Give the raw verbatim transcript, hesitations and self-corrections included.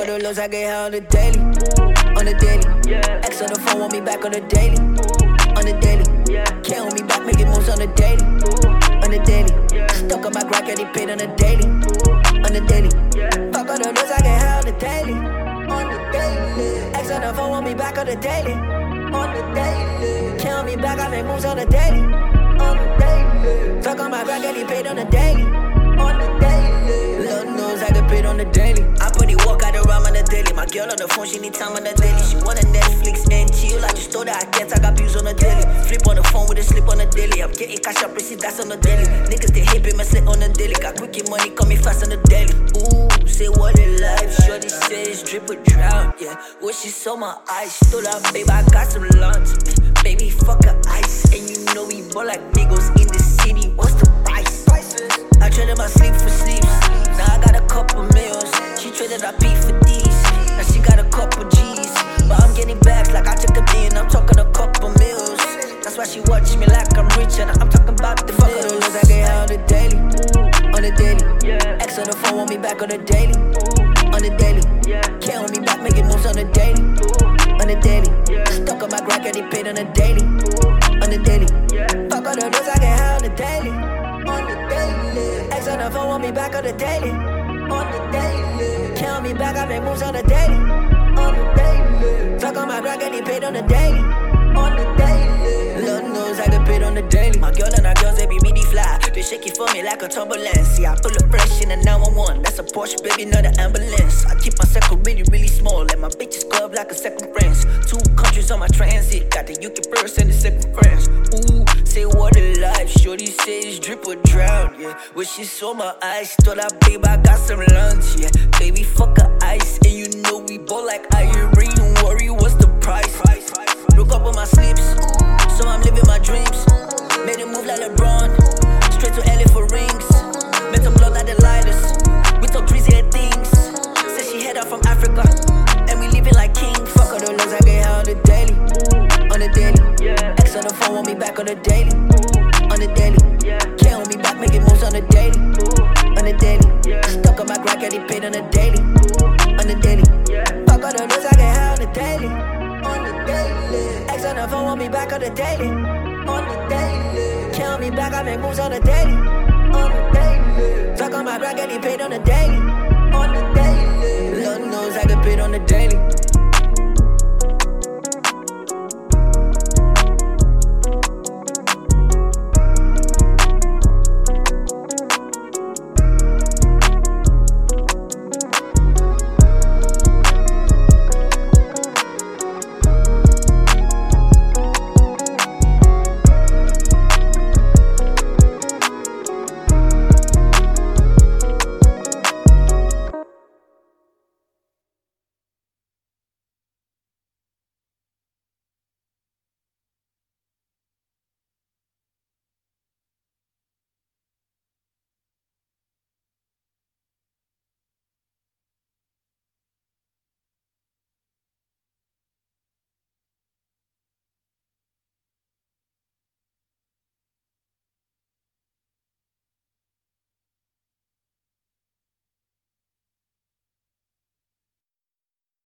of the lows I get high on the daily. On the daily. X on the phone want me back on the daily. On the daily. Can't hold me back, making moves on the daily. On the daily. Stuck on my grind, getting paid on the daily. On the daily. Fuck all the lows I get high on the daily. On the daily. X on the phone want me back on the daily. On the daily. Can't hold me back, I make moves on the daily. On the daily. Stuck on my grind, getting paid on the daily. On the daily. Lord knows I get paid on the daily. I put the walk out around on the daily. My girl on the phone, she need time on the daily. She want a Netflix and chill. I just told her I can't, I got views on the daily. Flip on the phone with a slip on the daily. I'm getting cash up, see that's on the daily. Niggas they hate me, my slip on the daily. Got quickie money, coming fast on the daily. Ooh, say what in life. Shorty says drip or drown, yeah. When she saw my eyes, stood up, babe, I got some lunch. Baby, fuck her ice. And you know we ball like niggas in the city. What's the price? I traded my sleep for sleeps. Now I got a couple meals. She traded her beef for these. Now she got a couple G's. But I'm getting back like I took a D and I'm talking a couple meals. That's why she watch me like I'm rich and I'm talking about the fuck of the lows I get high on the daily. On the daily. X on the phone want me back on the daily. On the daily. Can't hold me back, making moves on the daily. On the daily. Stuck on my grind, getting paid on the daily. On the daily. Fuck all the lows I get high on the daily. On the daily. X on the phone want me back on the daily. On the daily. Can't hold me back, I make moves on the daily. On the daily. Stuck on my grind, getting paid on the daily. On the daily. Lord knows I get paid on the daily. My girl and her girls, they be really fly. They shake it for me like a turbulence. Yeah, I pull up fresh in a nine one one. That's a Porsche, baby, not an ambulance. I keep my circle really, really small. Let my bitches go up like a second friends. Two countries on my transit. Got the U K first and the second friends. Ooh, say what a life. Shorty says drip or drown, yeah. When she saw my eyes, thought I, babe, I got some lunch, yeah. Baby, fuck her ice. And you know we ball like iron. Don't worry, what's the price? Broke up on my sleeps, so I'm living my dreams. Made a move like LeBron, straight to L A for rings. Met some blood like the lighters, we talk crazy at things. Said she head out from Africa, and we living like kings. Fuck all the lows I get high on the daily. On the daily. X on the phone want me back on the daily. On the daily. Can't hold me back, making moves on the daily. On the daily. Stuck on my grind, getting paid on the daily. On the daily. Fuck all the lows I get high on the daily. On the daily. X on the phone want me back on the daily. On the daily. Can't hold me back, I make moves on the daily. On the daily. Stuck on my grind, getting paid on the daily. On the daily. Lord knows I get paid on the daily.